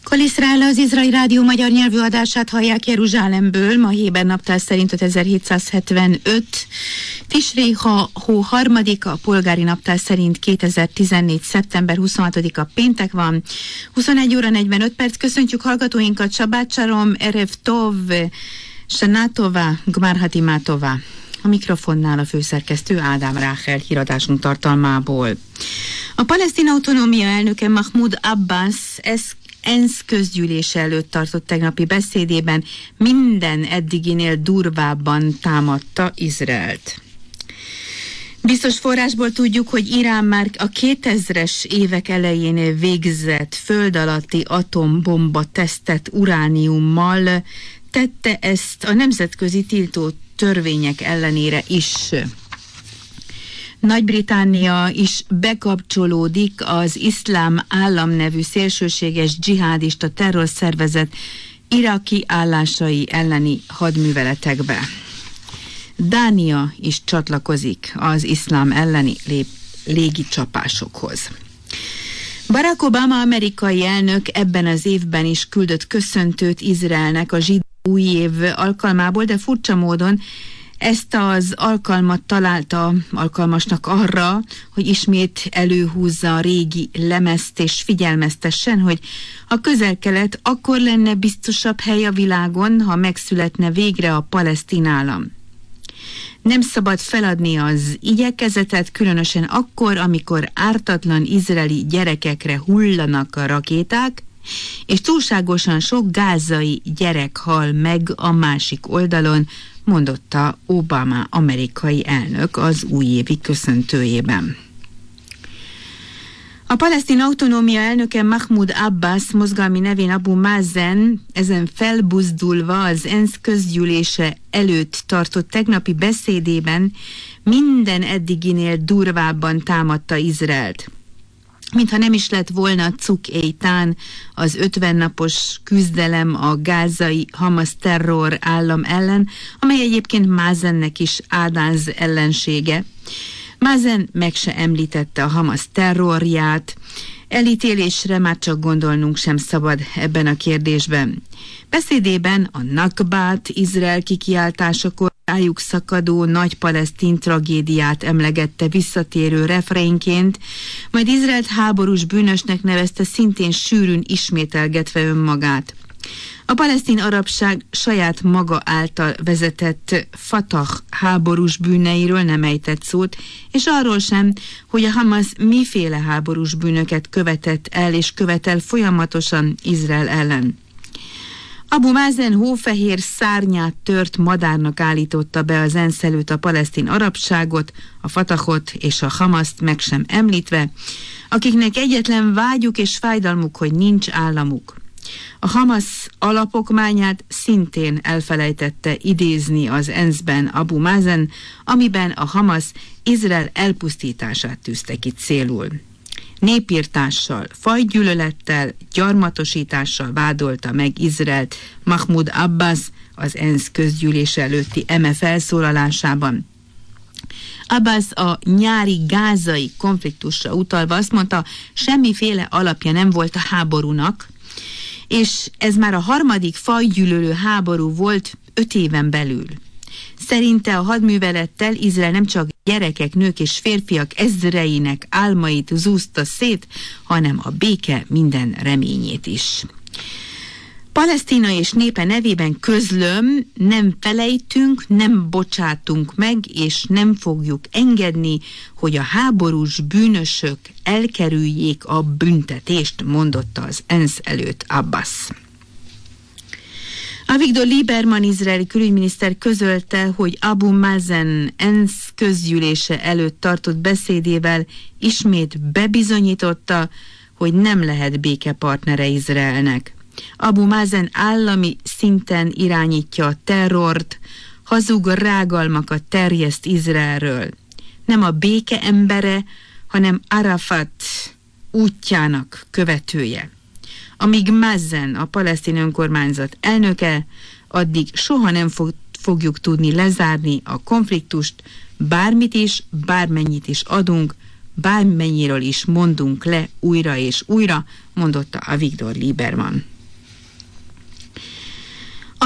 Kol Iszrael az Izraeli Rádió magyar nyelvű adását hallják Jeruzsálemből, ma héber naptár szerint 5775, Tisré hó harmadika, a polgári naptár szerint 2014. szeptember 26-a péntek van, 21 óra 45 perc. Köszöntjük hallgatóinkat, Shabbat Shalom, Erev Tov, Shana Tova, Gmar Hatima Tova. A mikrofonnál a főszerkesztő Ádám Ráhel híradásunk tartalmából. A palesztin autonómia elnöke Mahmoud Abbas ENSZ közgyűlése előtt tartott tegnapi beszédében minden eddiginél durvábban támadta Izraelt. Biztos forrásból tudjuk, hogy Irán már a 2000-es évek elején végzett föld alatti atombomba tesztet urániummal, tette ezt a nemzetközi tiltó törvények ellenére is. Nagy-Britannia is bekapcsolódik az Iszlám Állam nevű szélsőséges dzsihádista terrorszervezet iraki állásai elleni hadműveletekbe. Dánia is csatlakozik az iszlám elleni légicsapásokhoz. Barack Obama amerikai elnök ebben az évben is küldött köszöntőt Izraelnek a zsidó új év alkalmából, de furcsa módon ezt az alkalmat találta alkalmasnak arra, hogy ismét előhúzza a régi lemezt és figyelmeztessen, hogy a Közel-Kelet akkor lenne biztosabb hely a világon, ha megszületne végre a palesztin állam. Nem szabad feladni az igyekezetet, különösen akkor, amikor ártatlan izraeli gyerekekre hullanak a rakéták, és túlságosan sok gázai gyerek hal meg a másik oldalon, mondotta Obama amerikai elnök az újévi köszöntőjében. A palesztin autonómia elnöke Mahmoud Abbas mozgalmi nevén Abu Mazen ezen felbuzdulva az ENSZ közgyűlése előtt tartott tegnapi beszédében minden eddiginél durvábban támadta Izraelt. Mintha nem is lett volna Cuk Eitan, az 50 napos küzdelem a gázai Hamas terror állam ellen, amely egyébként Mazennek is Ádáz ellensége. Mazen meg se említette a Hamas terrorját, elítélésre már csak gondolnunk sem szabad ebben a kérdésben. Beszédében a Nakbát, Izrael kikiáltásakor rájuk szakadó nagy palesztin tragédiát emlegette visszatérő refrénként, majd Izraelt háborús bűnösnek nevezte, szintén sűrűn ismételgetve önmagát. A palesztin arabság saját maga által vezetett Fatah háborús bűneiről nem ejtett szót, és arról sem, hogy a Hamas miféle háborús bűnöket követett el és követel folyamatosan Izrael ellen. Abu Mazen hófehér szárnyát tört madárnak állította be az ENSZ előtt a palesztin arabságot, a Fatahot és a Hamaszt meg sem említve, akiknek egyetlen vágyuk és fájdalmuk, hogy nincs államuk. A Hamas alapokmányát szintén elfelejtette idézni az ENSZ-ben Abu Mazen, amiben a Hamas Izrael elpusztítását tűzte ki célul. Népirtással, fajgyűlölettel, gyarmatosítással vádolta meg Izraelt Mahmoud Abbas az ENSZ közgyűlése előtti eme felszólalásában. Abbas a nyári gázai konfliktusra utalva azt mondta, semmiféle alapja nem volt a háborúnak, és ez már a harmadik fajgyűlölő háború volt 5 éven belül. Szerinte a hadművelettel Izrael nem csak gyerekek, nők és férfiak ezreinek álmait zúzta szét, hanem a béke minden reményét is. Palesztina és népe nevében közlöm, nem felejtünk, nem bocsátunk meg, és nem fogjuk engedni, hogy a háborús bűnösök elkerüljék a büntetést, mondotta az ENSZ előtt Abbas. Avigdor Lieberman izraeli külügyminiszter közölte, hogy Abu Mazen ENSZ közgyűlése előtt tartott beszédével ismét bebizonyította, hogy nem lehet békepartnere Izraelnek. Abu Mazen állami szinten irányítja a terrort, hazug rágalmakat terjeszt Izraelről. Nem a béke embere, hanem Arafat útjának követője. Amíg Mazen a palesztin önkormányzat elnöke, addig soha nem fogjuk tudni lezárni a konfliktust, bármit is, bármennyit is adunk, bármennyiről is mondunk le újra és újra, mondotta Avigdor Lieberman.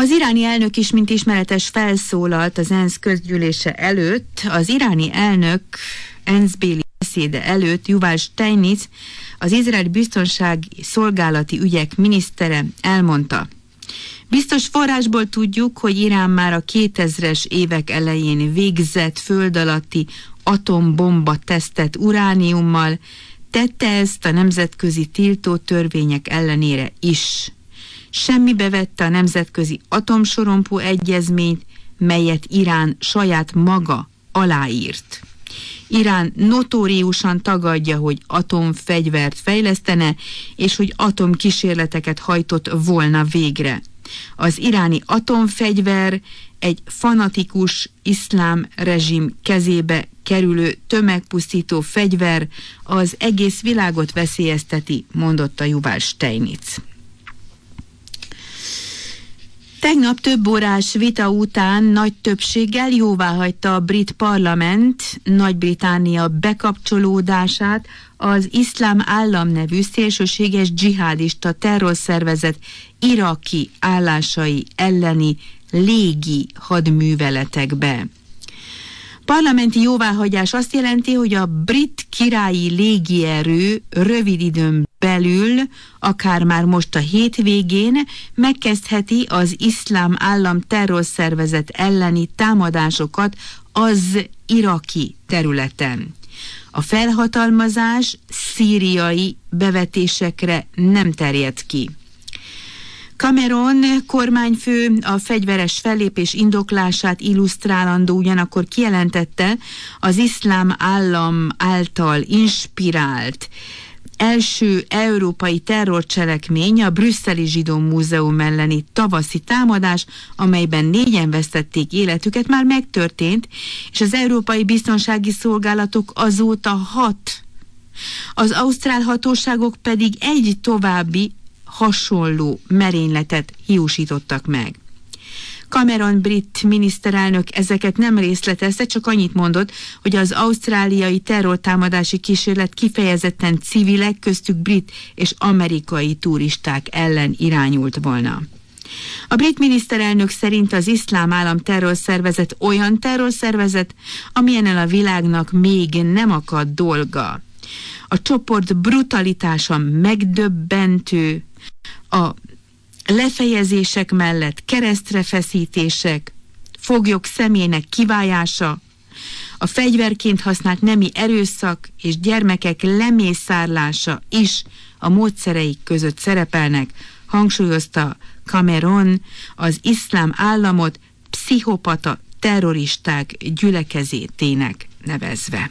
Az iráni elnök is, mint ismeretes, felszólalt az ENSZ közgyűlése előtt. Az iráni elnök ENSZ-béli beszéde előtt Yuval Steinitz, az izraeli biztonsági szolgálati ügyek minisztere elmondta: biztos forrásból tudjuk, hogy Irán már a 2000-es évek elején végzett föld alatti atombomba tesztet urániummal, tette ezt a nemzetközi tiltó törvények ellenére is. Semmibe vette a nemzetközi atomsorompó egyezményt, melyet Irán saját maga aláírt. Irán notóriusan tagadja, hogy atomfegyvert fejlesztene, és hogy atomkísérleteket hajtott volna végre. Az iráni atomfegyver egy fanatikus iszlám rezsim kezébe kerülő tömegpusztító fegyver, az egész világot veszélyezteti, mondotta Yuval Steinitz. Tegnap több órás vita után nagy többséggel jóváhagyta a brit parlament Nagy-Britannia bekapcsolódását az Iszlám Állam nevű szélsőséges dzsihádista terrorszervezet iraki állásai elleni légi hadműveletekbe. Parlamenti jóváhagyás azt jelenti, hogy a brit királyi légierő rövid időn belül, akár már most a hétvégén megkezdheti az Iszlám Állam terrorszervezet elleni támadásokat az iraki területen. A felhatalmazás szíriai bevetésekre nem terjed ki. Cameron kormányfő a fegyveres fellépés indoklását illusztrálandó ugyanakkor kijelentette, az Iszlám Állam által inspirált első európai terrorcselekmény a brüsszeli Zsidó Múzeum elleni tavaszi támadás, amelyben 4-en vesztették életüket, már megtörtént, és az európai biztonsági szolgálatok azóta 6. Az ausztrál hatóságok pedig egy további hasonló merényletet hiúsítottak meg. Cameron brit miniszterelnök ezeket nem részletezte, csak annyit mondott, hogy az ausztráliai terrortámadási kísérlet kifejezetten civilek, köztük brit és amerikai turisták ellen irányult volna. A brit miniszterelnök szerint az Iszlám Állam terrorszervezet olyan terrorszervezet, amilyennel a világnak még nem akadt dolga. A csoport brutalitása megdöbbentő, a lefejezések mellett keresztrefeszítések, foglyok személynek kivájása, a fegyverként használt nemi erőszak és gyermekek lemészárlása is a módszereik között szerepelnek, hangsúlyozta Cameron, az Iszlám Államot pszichopata terroristák gyülekezetének nevezve.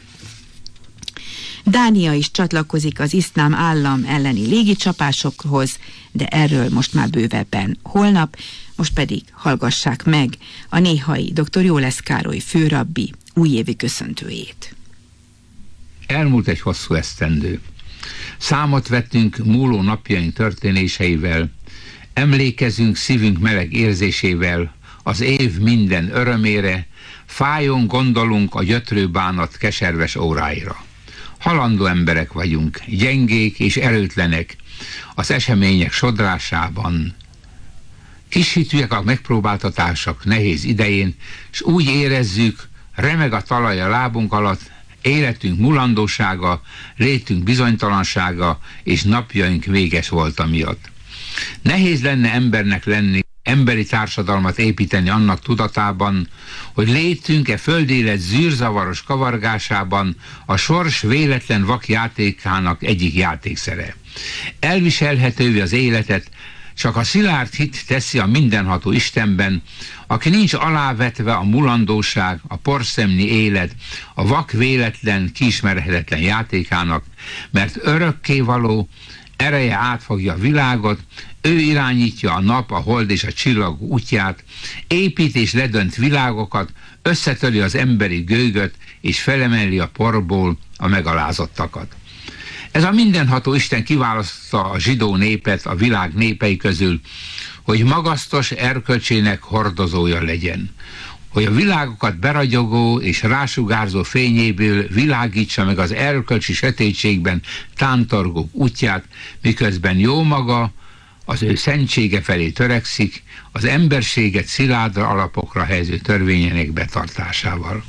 Dánia is csatlakozik az Iszlám Állam elleni légicsapásokhoz, de erről most már bővebben holnap, most pedig hallgassák meg a néhai dr. Jólesz Károly főrabbi újévi köszöntőjét. Elmúlt egy hosszú esztendő. Számot vettünk múló napjaink történéseivel, emlékezünk szívünk meleg érzésével az év minden örömére, fájon gondolunk a gyötrő bánat keserves óráira. Halandó emberek vagyunk, gyengék és erőtlenek az események sodrásában. Kishitűek a megpróbáltatások nehéz idején, és úgy érezzük, remeg a talaj a lábunk alatt, életünk mulandósága, létünk bizonytalansága, és napjaink véges volta miatt. Nehéz lenne embernek lenni, emberi társadalmat építeni annak tudatában, hogy létünk földélet zűrzavaros kavargásában a sors véletlen vakjátékának egyik játékszere. Elviselhetővé az életet csak a szilárd hit teszi a mindenható Istenben, aki nincs alávetve a mulandóság, a porszemnyi élet, a vak véletlen, kiismerhetetlen játékának, mert örökkévaló, ereje átfogja a világot, ő irányítja a nap, a hold és a csillagok útját, épít és ledönt világokat, összetöri az emberi gőgöt, és felemeli a porból a megalázottakat. Ez a mindenható Isten kiválasztotta a zsidó népet a világ népei közül, hogy magasztos erkölcsének hordozója legyen, hogy a világokat beragyogó és rásugárzó fényéből világítsa meg az erkölcsi sötétségben tántorgók útját, miközben jó maga az ő szentsége felé törekszik, az emberséget szilárdra alapokra helyező törvényének betartásával.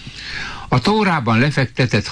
A Tórában lefektetett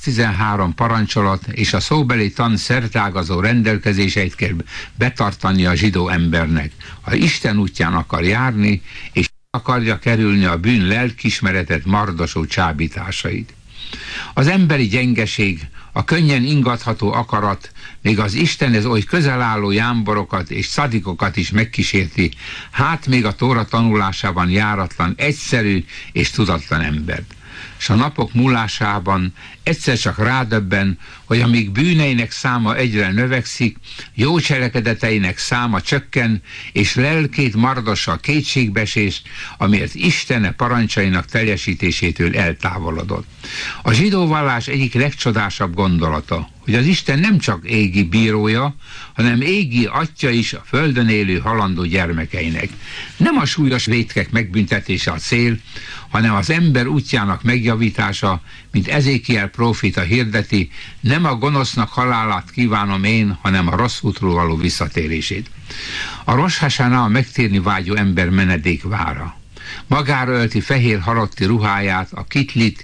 613 parancsolat és a szóbeli tan szertágazó rendelkezéseit kell betartani a zsidó embernek, ha Isten útján akar járni, és akarja kerülni a bűn lelkiismeretet mardosó csábításait. Az emberi gyengeség, a könnyen ingatható akarat, még az Istenhez oly közel álló jámborokat és szadikokat is megkísérti, hát még a Tóra tanulásában járatlan, egyszerű és tudatlan embert. S a napok múlásában egyszer csak rádöbben, hogy amíg bűneinek száma egyre növekszik, jó cselekedeteinek száma csökken, és lelkét mardossa a kétségbeesés, amiért Istene parancsainak teljesítésétől eltávolodott. A zsidó vallás egyik legcsodásabb gondolata, hogy az Isten nem csak égi bírója, hanem égi atya is a földön élő halandó gyermekeinek. Nem a súlyos vétkek megbüntetése a cél, hanem az ember útjának megjavítása, mint Ezékiel próféta hirdeti, nem a gonosznak halálát kívánom én, hanem a rossz útról való visszatérését. A Rosh Hashanah a megtérni vágyó ember menedékvára. Magára ölti fehér halotti ruháját, a kitlit,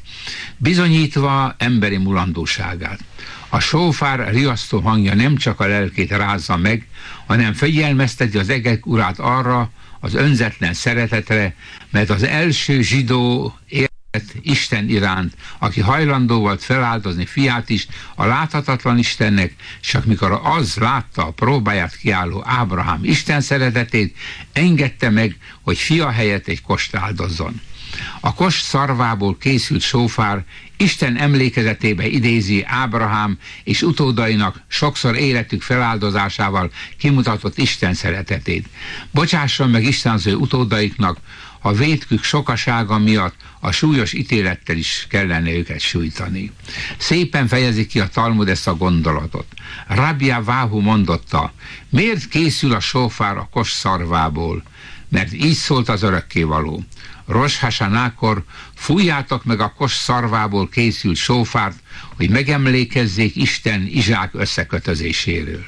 bizonyítva emberi mulandóságát. A sófár riasztó hangja nem csak a lelkét rázza meg, hanem figyelmezteti az egek urát arra, az önzetlen szeretetre, mert az első zsidó élet Isten iránt, aki hajlandó volt feláldozni fiát is a láthatatlan Istennek, csak mikor az látta a próbáját kiálló Ábrahám Isten szeretetét, engedte meg, hogy fia helyett egy kost áldozzon. A kost szarvából készült sófár Isten emlékezetébe idézi Ábrahám és utódainak sokszor életük feláldozásával kimutatott Isten szeretetét. Bocsásson meg Isten az ő utódaiknak, ha vétkük sokasága miatt a súlyos ítélettel is kellene őket sújtani. Szépen fejezi ki a Talmud ezt a gondolatot. Rabbi Aváhu mondotta, miért készül a sófár a kost szarvából? Mert így szólt az örökkévaló. Rosh Hashanah-kor fújjátok meg a kost szarvából készült sófárt, hogy megemlékezzék Isten Izsák összekötözéséről.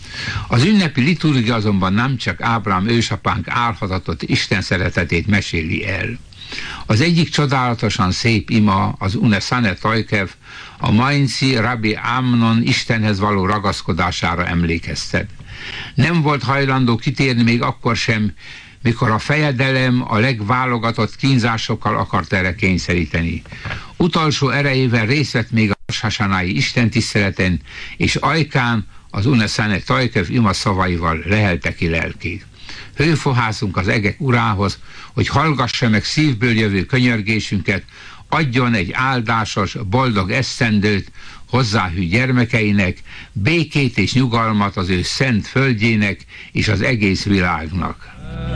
Az ünnepi liturgia azonban nem csak Ábrahám ősapánk álhatatott Isten szeretetét meséli el. Az egyik csodálatosan szép ima, az Unesane Tajkev, a mainci Rabbi Amnon Istenhez való ragaszkodására emlékeztet. Nem volt hajlandó kitérni még akkor sem, mikor a fejedelem a legválogatott kínzásokkal akart erre kényszeríteni. Utolsó erejével részt vett még a Rosh Hashanah-i istentiszteleten, és ajkán az Unesane Tajkev ima szavaival lehelte ki lelkét. Hőfohászunk az egek urához, hogy hallgassa meg szívből jövő könyörgésünket, adjon egy áldásos, boldog esztendőt hozzáhű gyermekeinek, békét és nyugalmat az ő szent földjének és az egész világnak.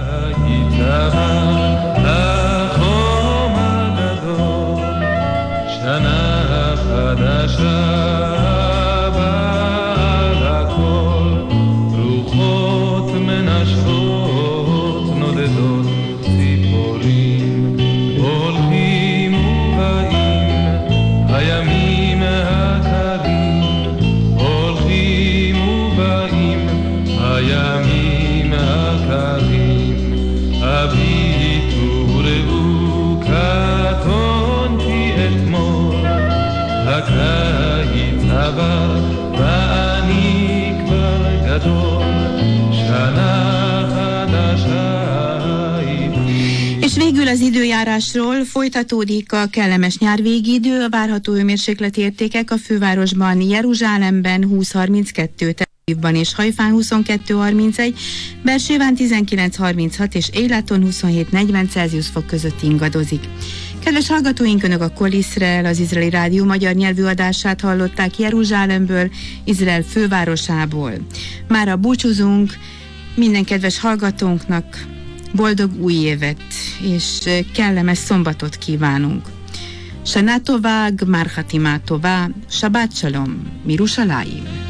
És végül az időjárásról folytatódik a kellemes nyárvégi idő, a várható hőmérsékleti értékek a fővárosban, Jeruzsálemben 20-32, Tel Avivban és Hajfán 22-31, Bersében 19-36 és Élaton 27-40 Celsius fok között ingadozik. Kedves hallgatóink, Önök a Kol Iszrael, az Izraeli Rádió magyar nyelvű adását hallották Jeruzsálemből, Izrael fővárosából. Mára búcsúzunk, minden kedves hallgatónknak boldog új évet és kellemes szombatot kívánunk. Shana Tova, Gmar Hatima Tova, Shabbat Shalom, Mirushalayim.